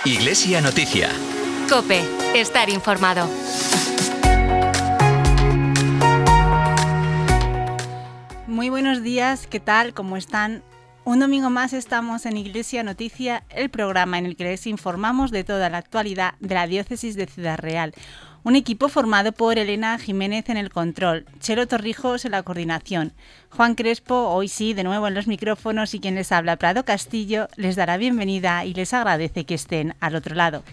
Iglesia Noticia. COPE. Estar informado. Muy buenos días, ¿qué tal? ¿Cómo están? Un domingo más estamos en Iglesia Noticia, el programa en el que les informamos de toda la actualidad de la diócesis de Ciudad Real. Un equipo formado por Elena Jiménez en el control, Chelo Torrijos en la coordinación, Juan Crespo, hoy sí, de nuevo en los micrófonos, y quien les habla, Prado Castillo, les dará bienvenida y les agradece que estén al otro lado.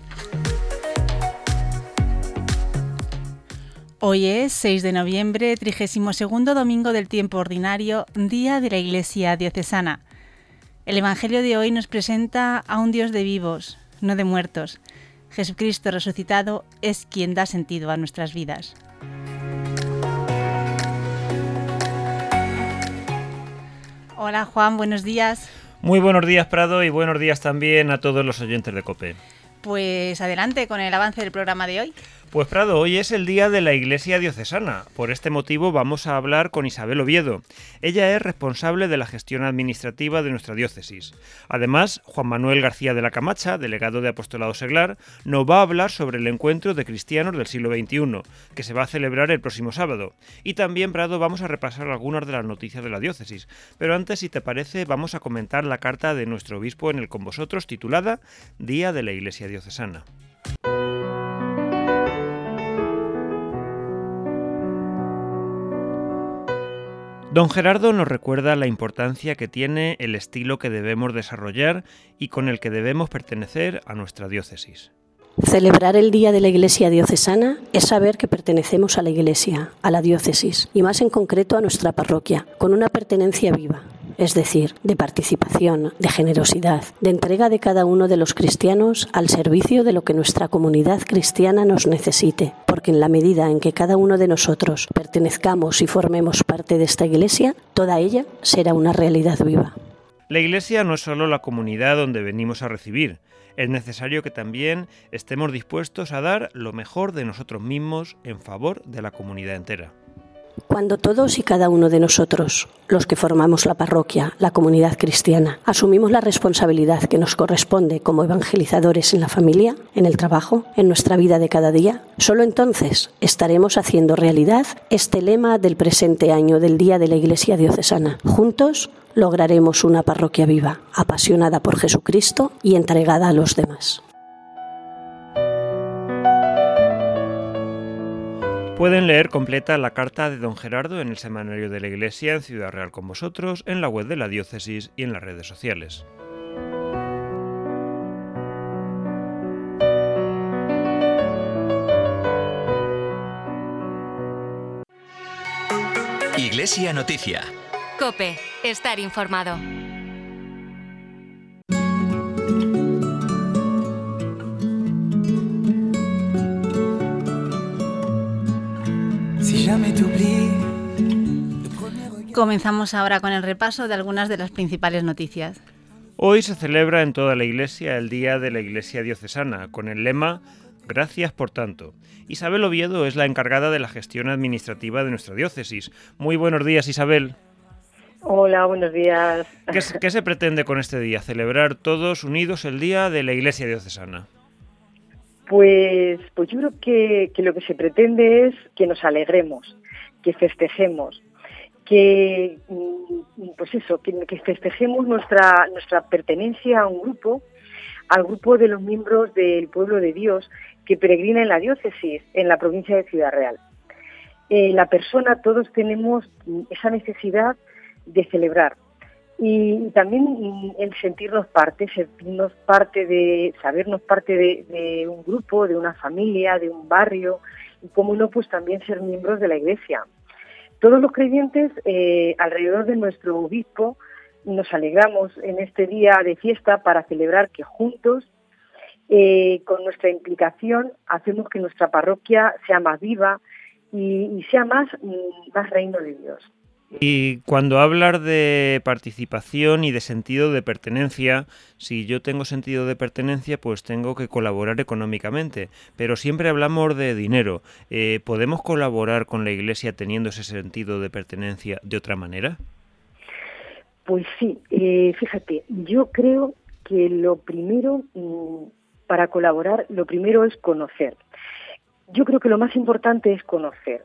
Hoy es 6 de noviembre, 32º domingo del tiempo ordinario, día de la Iglesia diocesana. El Evangelio de hoy nos presenta a un Dios de vivos, no de muertos. Jesucristo resucitado es quien da sentido a nuestras vidas. Hola Juan, buenos días. Muy buenos días, Prado, y buenos días también a todos los oyentes de COPE. Pues adelante con el avance del programa de hoy. Pues Prado, hoy es el día de la Iglesia diocesana. Por este motivo vamos a hablar con Isabel Oviedo. Ella es responsable de la gestión administrativa de nuestra diócesis. Además, Juan Manuel García de la Camacha, delegado de Apostolado Seglar, nos va a hablar sobre el encuentro de cristianos del siglo XXI, que se va a celebrar el próximo sábado. Y también, Prado, vamos a repasar algunas de las noticias de la diócesis. Pero antes, si te parece, vamos a comentar la carta de nuestro obispo en el Con Vosotros, titulada Día de la Iglesia diocesana. Don Gerardo nos recuerda la importancia que tiene el estilo que debemos desarrollar y con el que debemos pertenecer a nuestra diócesis. Celebrar el Día de la Iglesia diocesana es saber que pertenecemos a la Iglesia, a la diócesis, y más en concreto a nuestra parroquia, con una pertenencia viva, es decir, de participación, de generosidad, de entrega de cada uno de los cristianos al servicio de lo que nuestra comunidad cristiana nos necesite, porque en la medida en que cada uno de nosotros pertenezcamos y formemos parte de esta Iglesia, toda ella será una realidad viva. La Iglesia no es solo la comunidad donde venimos a recibir. Es necesario que también estemos dispuestos a dar lo mejor de nosotros mismos en favor de la comunidad entera. Cuando todos y cada uno de nosotros, los que formamos la parroquia, la comunidad cristiana, asumimos la responsabilidad que nos corresponde como evangelizadores en la familia, en el trabajo, en nuestra vida de cada día, solo entonces estaremos haciendo realidad este lema del presente año del Día de la Iglesia diocesana. Juntos lograremos una parroquia viva, apasionada por Jesucristo y entregada a los demás. Pueden leer completa la carta de don Gerardo en el Semanario de la Iglesia en Ciudad Real con Vosotros, en la web de la diócesis y en las redes sociales. Iglesia Noticia. COPE. Estar informado. Comenzamos ahora con el repaso de algunas de las principales noticias. Hoy se celebra en toda la Iglesia el Día de la Iglesia diocesana, con el lema Gracias por tanto. Isabel Oviedo es la encargada de la gestión administrativa de nuestra diócesis. Muy buenos días, Isabel. Hola, buenos días. ¿Qué se pretende con este día? ¿Celebrar todos unidos el Día de la Iglesia diocesana? Pues yo creo que lo que se pretende es que nos alegremos, que festejemos, que festejemos nuestra pertenencia a un grupo, al grupo de los miembros del pueblo de Dios que peregrina en la diócesis, en la provincia de Ciudad Real. Todos tenemos esa necesidad de celebrar y también el sabernos parte de un grupo, de una familia, de un barrio, y cómo no, pues también ser miembros de la Iglesia. Todos los creyentes alrededor de nuestro obispo nos alegramos en este día de fiesta para celebrar que juntos, con nuestra implicación, hacemos que nuestra parroquia sea más viva y sea más reino de Dios. Y cuando hablas de participación y de sentido de pertenencia, si yo tengo sentido de pertenencia, pues tengo que colaborar económicamente, pero siempre hablamos de dinero. ¿Podemos colaborar con la Iglesia teniendo ese sentido de pertenencia de otra manera? Pues sí, fíjate, yo creo que lo primero para colaborar, lo primero es conocer. Yo creo que lo más importante es conocer.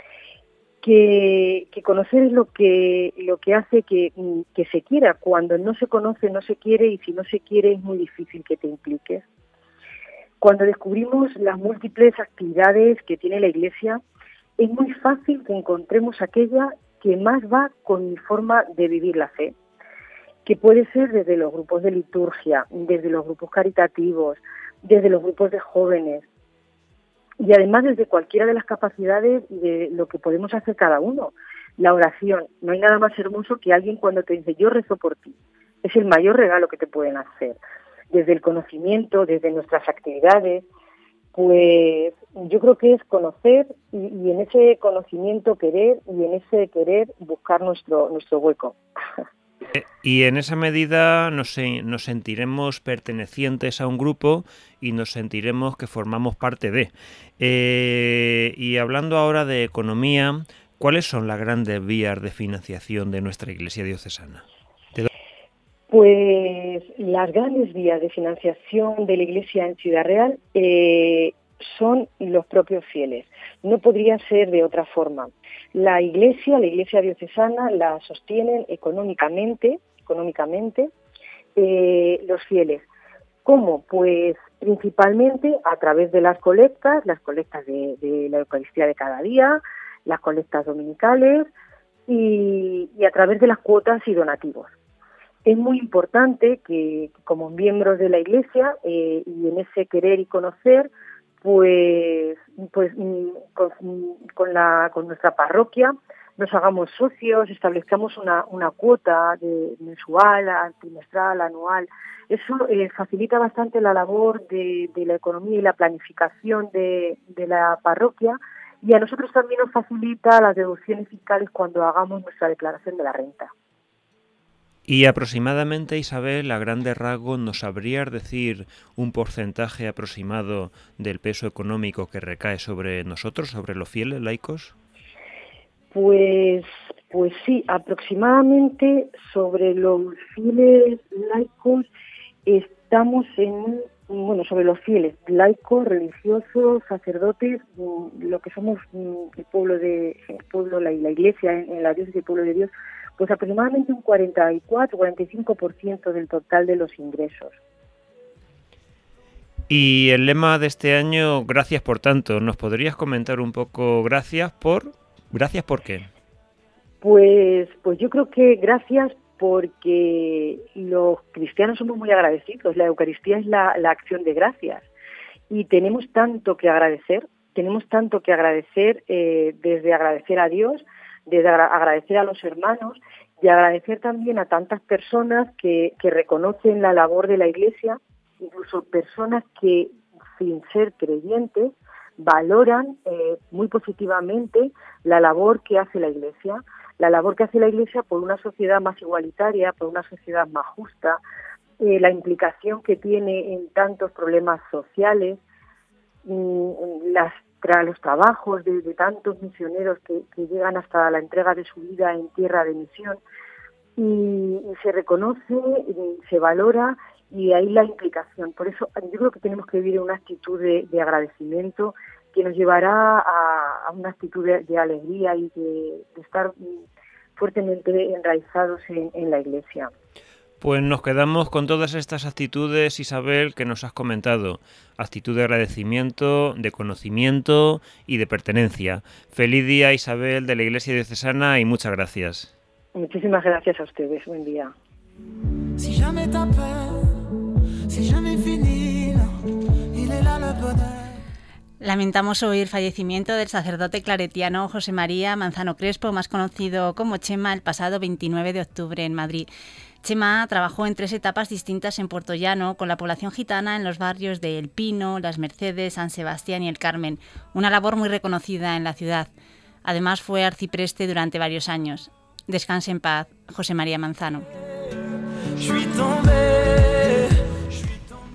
Que conocer es lo que hace que se quiera. Cuando no se conoce, no se quiere, y si no se quiere es muy difícil que te impliques. Cuando descubrimos las múltiples actividades que tiene la Iglesia, es muy fácil que encontremos aquella que más va con mi forma de vivir la fe, que puede ser desde los grupos de liturgia, desde los grupos caritativos, desde los grupos de jóvenes, y además desde cualquiera de las capacidades de lo que podemos hacer cada uno. La oración, no hay nada más hermoso que alguien cuando te dice yo rezo por ti, es el mayor regalo que te pueden hacer. Desde el conocimiento, desde nuestras actividades, pues yo creo que es conocer y en ese conocimiento querer, y en ese querer buscar nuestro hueco. Y en esa medida nos sentiremos pertenecientes a un grupo y nos sentiremos que formamos parte de. Y hablando ahora de economía, ¿cuáles son las grandes vías de financiación de nuestra Iglesia diocesana? Pues las grandes vías de financiación de la Iglesia en Ciudad Real son los propios fieles. No podría ser de otra forma. La Iglesia diocesana la sostienen económicamente los fieles. ¿Cómo? Pues principalmente a través de las colectas de la Eucaristía de cada día, las colectas dominicales y a través de las cuotas y donativos. Es muy importante que como miembros de la Iglesia y en ese querer y conocer, pues con nuestra parroquia nos hagamos socios, establezcamos una cuota mensual, trimestral, anual. Eso facilita bastante la labor de la economía y la planificación de la parroquia, y a nosotros también nos facilita las deducciones fiscales cuando hagamos nuestra declaración de la renta. Y aproximadamente, Isabel, a grandes rasgos, ¿nos sabrías decir un porcentaje aproximado del peso económico que recae sobre nosotros, sobre los fieles laicos? Pues sí, aproximadamente sobre los fieles laicos estamos sobre los fieles laicos, religiosos, sacerdotes, lo que somos la Iglesia en la diócesis del pueblo de Dios, pues aproximadamente un 44-45% del total de los ingresos. Y el lema de este año, gracias por tanto, ¿nos podrías comentar un poco gracias por qué? Pues yo creo que gracias porque los cristianos somos muy agradecidos. La Eucaristía es la acción de gracias y tenemos tanto que agradecer desde agradecer a Dios, desde agradecer a los hermanos y agradecer también a tantas personas que reconocen la labor de la Iglesia, incluso personas que sin ser creyentes valoran muy positivamente la labor que hace la Iglesia por una sociedad más igualitaria, por una sociedad más justa, la implicación que tiene en tantos problemas sociales, los trabajos de tantos misioneros que llegan hasta la entrega de su vida en tierra de misión, y se reconoce, se valora, y ahí la implicación. Por eso yo creo que tenemos que vivir una actitud de agradecimiento que nos llevará a una actitud de alegría y de estar fuertemente enraizados en la Iglesia. Pues nos quedamos con todas estas actitudes, Isabel, que nos has comentado. Actitud de agradecimiento, de conocimiento y de pertenencia. Feliz día, Isabel, de la Iglesia diocesana, y muchas gracias. Muchísimas gracias a ustedes. Buen día. Lamentamos hoy el fallecimiento del sacerdote claretiano José María Manzano Crespo, más conocido como Chema, el pasado 29 de octubre en Madrid. Chema trabajó en 3 etapas distintas en Puertollano con la población gitana en los barrios de El Pino, Las Mercedes, San Sebastián y El Carmen, una labor muy reconocida en la ciudad. Además fue arcipreste durante varios años. Descanse en paz, José María Manzano.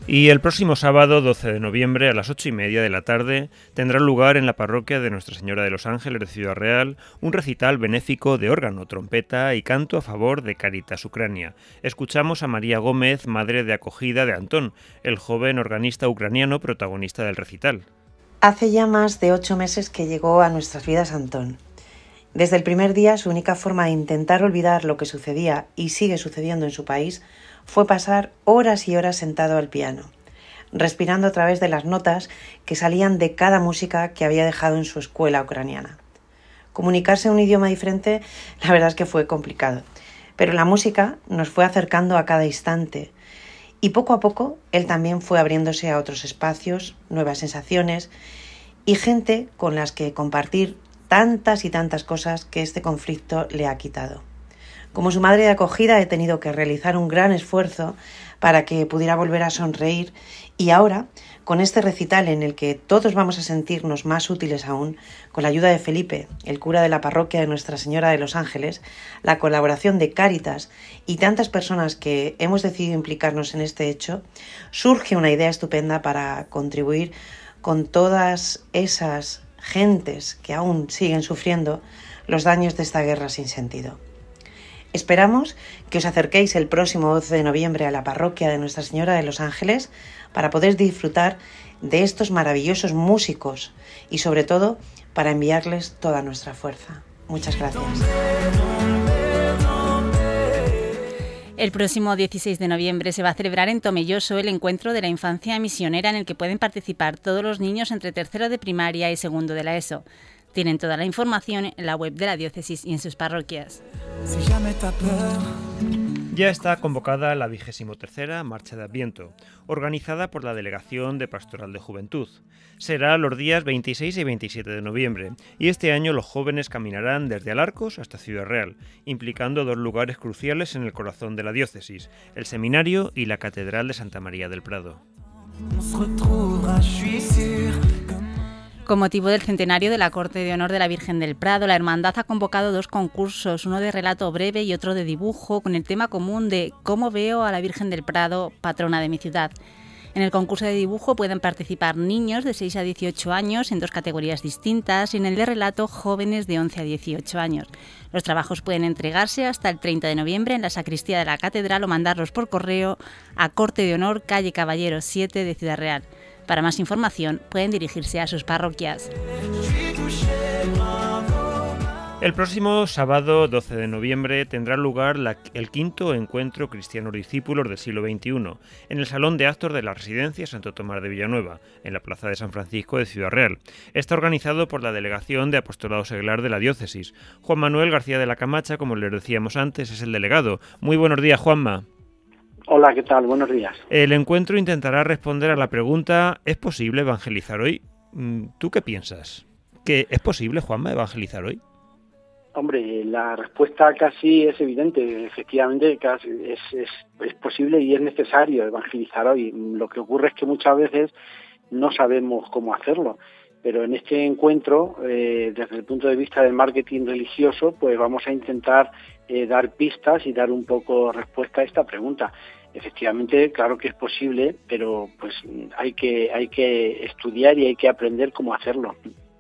Y el próximo sábado, 12 de noviembre, a las 8:30 de la tarde, tendrá lugar en la parroquia de Nuestra Señora de los Ángeles de Ciudad Real un recital benéfico de órgano, trompeta y canto a favor de Cáritas Ucrania. Escuchamos a María Gómez, madre de acogida de Antón, el joven organista ucraniano protagonista del recital. Hace ya más de 8 meses que llegó a nuestras vidas Antón. Desde el primer día, su única forma de intentar olvidar lo que sucedía y sigue sucediendo en su país fue pasar horas y horas sentado al piano, respirando a través de las notas que salían de cada música que había dejado en su escuela ucraniana. Comunicarse en un idioma diferente, la verdad es que fue complicado, pero la música nos fue acercando a cada instante y poco a poco él también fue abriéndose a otros espacios, nuevas sensaciones y gente con las que compartir tantas y tantas cosas que este conflicto le ha quitado. Como su madre de acogida he tenido que realizar un gran esfuerzo para que pudiera volver a sonreír y ahora, con este recital en el que todos vamos a sentirnos más útiles aún, con la ayuda de Felipe, el cura de la parroquia de Nuestra Señora de los Ángeles, la colaboración de Cáritas y tantas personas que hemos decidido implicarnos en este hecho, surge una idea estupenda para contribuir con todas esas gentes que aún siguen sufriendo los daños de esta guerra sin sentido. Esperamos que os acerquéis el próximo 12 de noviembre a la parroquia de Nuestra Señora de los Ángeles para poder disfrutar de estos maravillosos músicos y sobre todo para enviarles toda nuestra fuerza. Muchas gracias. El próximo 16 de noviembre se va a celebrar en Tomelloso el encuentro de la infancia misionera en el que pueden participar todos los niños entre tercero de primaria y segundo de la ESO. Tienen toda la información en la web de la diócesis y en sus parroquias. Ya está convocada la 23ª Marcha de Adviento, organizada por la Delegación de Pastoral de Juventud. Será los días 26 y 27 de noviembre, y este año los jóvenes caminarán desde Alarcos hasta Ciudad Real, implicando 2 lugares cruciales en el corazón de la diócesis, el seminario y la Catedral de Santa María del Prado. Con motivo del centenario de la Corte de Honor de la Virgen del Prado, la Hermandad ha convocado 2 concursos, uno de relato breve y otro de dibujo, con el tema común de ¿Cómo veo a la Virgen del Prado, patrona de mi ciudad? En el concurso de dibujo pueden participar niños de 6 a 18 años en 2 categorías distintas y en el de relato jóvenes de 11 a 18 años. Los trabajos pueden entregarse hasta el 30 de noviembre en la sacristía de la Catedral o mandarlos por correo a Corte de Honor, calle Caballero 7 de Ciudad Real. Para más información pueden dirigirse a sus parroquias. El próximo sábado 12 de noviembre tendrá lugar el 5º Encuentro Cristianos Discípulos del siglo XXI en el Salón de Actos de la Residencia Santo Tomás de Villanueva, en la Plaza de San Francisco de Ciudad Real. Está organizado por la Delegación de Apostolado Seglar de la Diócesis. Juan Manuel García de la Camacha, como les decíamos antes, es el delegado. Muy buenos días, Juanma. Hola, ¿qué tal? Buenos días. El encuentro intentará responder a la pregunta ¿es posible evangelizar hoy? ¿Tú qué piensas? ¿Que es posible, Juanma, evangelizar hoy? Hombre, la respuesta casi es evidente. Efectivamente, casi es posible y es necesario evangelizar hoy. Lo que ocurre es que muchas veces no sabemos cómo hacerlo. Pero en este encuentro, desde el punto de vista del marketing religioso, pues vamos a intentar dar pistas y dar un poco respuesta a esta pregunta. Efectivamente, claro que es posible, pero pues hay que estudiar y hay que aprender cómo hacerlo.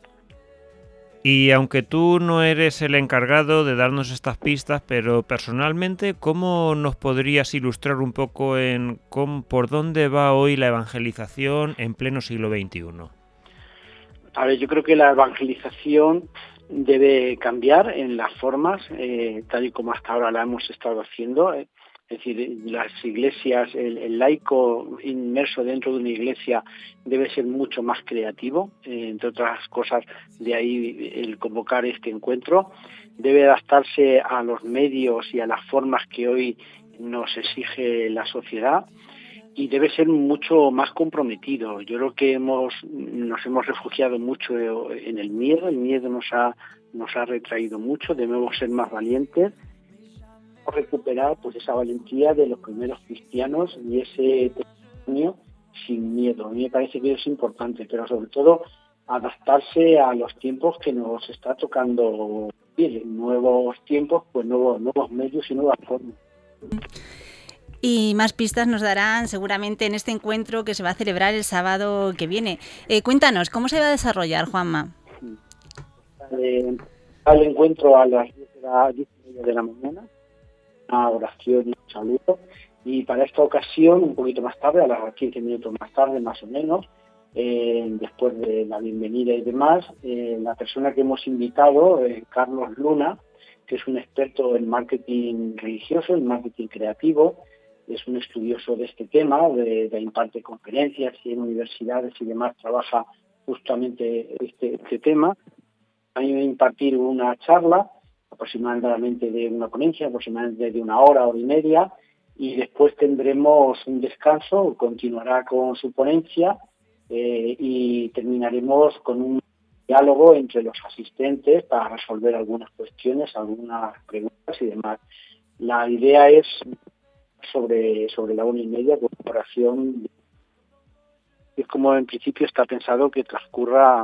Y aunque tú no eres el encargado de darnos estas pistas, pero personalmente, ¿cómo nos podrías ilustrar un poco por dónde va hoy la evangelización en pleno siglo XXI? A ver, yo creo que la evangelización debe cambiar en las formas, tal y como hasta ahora la hemos estado haciendo. Es decir, las iglesias, el laico inmerso dentro de una iglesia debe ser mucho más creativo, entre otras cosas, de ahí el convocar este encuentro. Debe adaptarse a los medios y a las formas que hoy nos exige la sociedad y debe ser mucho más comprometido. Yo creo que nos hemos refugiado mucho en el miedo nos ha retraído mucho, debemos ser más valientes, recuperar pues esa valentía de los primeros cristianos y ese testimonio sin miedo. A mí me parece que es importante, pero sobre todo adaptarse a los tiempos que nos está tocando vivir. Nuevos tiempos, pues nuevos medios y nuevas formas. Y más pistas nos darán seguramente en este encuentro que se va a celebrar el sábado que viene. Cuéntanos, ¿cómo se va a desarrollar, Juanma? Al encuentro a las 10:30 de la mañana, una oración y un saludo. Y para esta ocasión, un poquito más tarde, a las 15 minutos más tarde, más o menos, después de la bienvenida y demás, la persona que hemos invitado, Carlos Luna, que es un experto en marketing religioso, en marketing creativo, es un estudioso de este tema, de imparte conferencias y en universidades y demás trabaja justamente este tema. A mí me va a impartir una charla, aproximadamente de una ponencia, aproximadamente de 1 hora, hora y media, y después tendremos un descanso, continuará con su ponencia y terminaremos con un diálogo entre los asistentes para resolver algunas cuestiones, algunas preguntas y demás. La idea es sobre la 1:30 con oración. Es como en principio está pensado que transcurra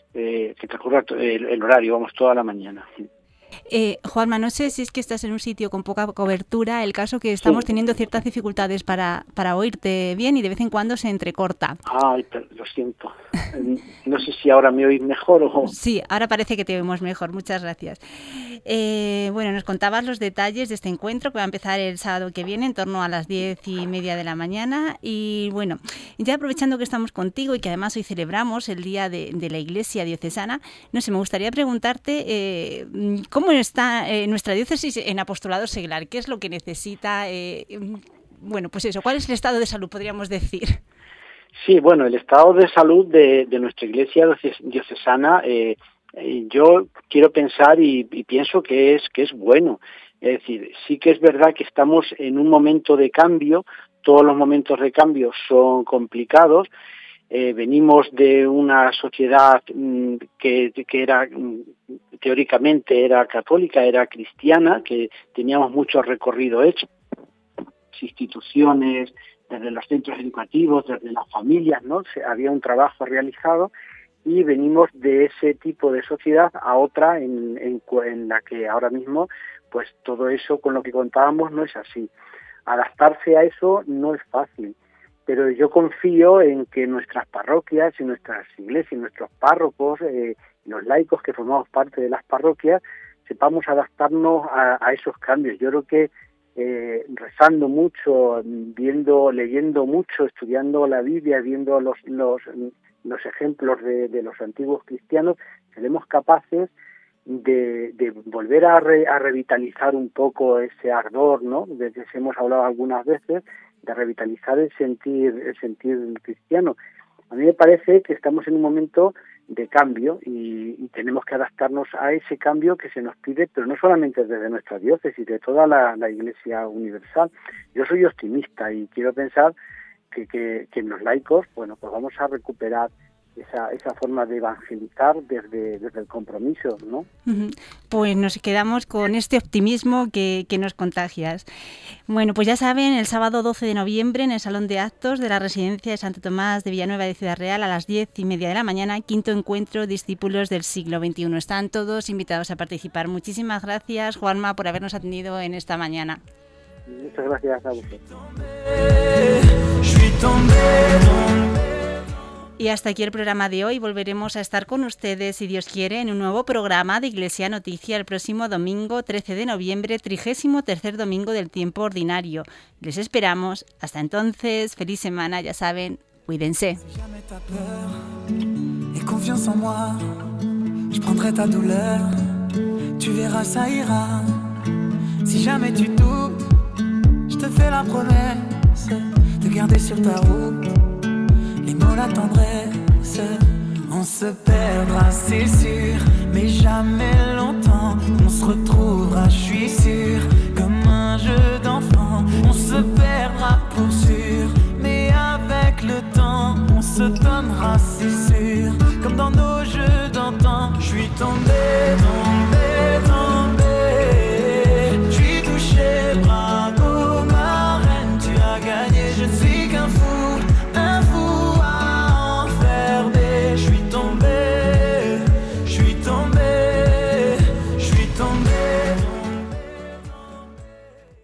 el horario, vamos, toda la mañana. Juanma, no sé si es que estás en un sitio con poca cobertura, el caso que estamos teniendo ciertas dificultades para oírte bien y de vez en cuando se entrecorta. Ay, lo siento. No sé si ahora me oís mejor o... Sí, ahora parece que te oímos mejor, muchas gracias. Bueno, nos contabas los detalles de este encuentro que va a empezar el sábado que viene en torno a las 10:30 de la mañana y bueno, ya aprovechando que estamos contigo y que además hoy celebramos el Día de la Iglesia Diocesana, no sé, me gustaría preguntarte ¿cómo está nuestra diócesis en apostolado seglar? ¿Qué es lo que necesita? Bueno, pues eso, ¿cuál es el estado de salud, podríamos decir? Sí, bueno, el estado de salud de nuestra Iglesia diocesana, yo quiero pensar y pienso que es bueno. Es decir, sí que es verdad que estamos en un momento de cambio, todos los momentos de cambio son complicados. Venimos de una sociedad que era teóricamente era católica, era cristiana, que teníamos mucho recorrido hecho, instituciones, desde los centros educativos, desde las familias, ¿no? Había un trabajo realizado y venimos de ese tipo de sociedad a otra en la que ahora mismo, pues todo eso con lo que contábamos no es así. Adaptarse a eso no es fácil. Pero yo confío en que nuestras parroquias y nuestras iglesias, nuestros párrocos, los laicos que formamos parte de las parroquias, sepamos adaptarnos a esos cambios. Yo creo que rezando mucho, leyendo mucho, estudiando la Biblia, viendo los ejemplos de los antiguos cristianos, seremos capaces de volver a revitalizar un poco ese ardor, ¿no? De que hemos hablado algunas veces, de revitalizar el sentir cristiano. A mí me parece que estamos en un momento de cambio y tenemos que adaptarnos a ese cambio que se nos pide, pero no solamente desde nuestra diócesis, de toda la Iglesia universal. Yo soy optimista y quiero pensar que en los laicos, bueno, pues vamos a recuperar esa forma de evangelizar desde el compromiso, ¿no? Pues nos quedamos con este optimismo que nos contagias. Bueno, pues ya saben, el sábado 12 de noviembre en el Salón de Actos de la Residencia de Santo Tomás de Villanueva de Ciudad Real a las 10:30 de la mañana, 5º encuentro Discípulos del siglo XXI. Están todos invitados a participar. Muchísimas gracias, Juanma, por habernos atendido en esta mañana. Muchas gracias a vosotros. Y hasta aquí el programa de hoy. Volveremos a estar con ustedes, si Dios quiere, en un nuevo programa de Iglesia Noticia el próximo domingo 13 de noviembre, 33º domingo del tiempo ordinario. Les esperamos. Hasta entonces, feliz semana, ya saben, cuídense. Les mots, la tendresse, on se perdra, c'est sûr, mais jamais longtemps.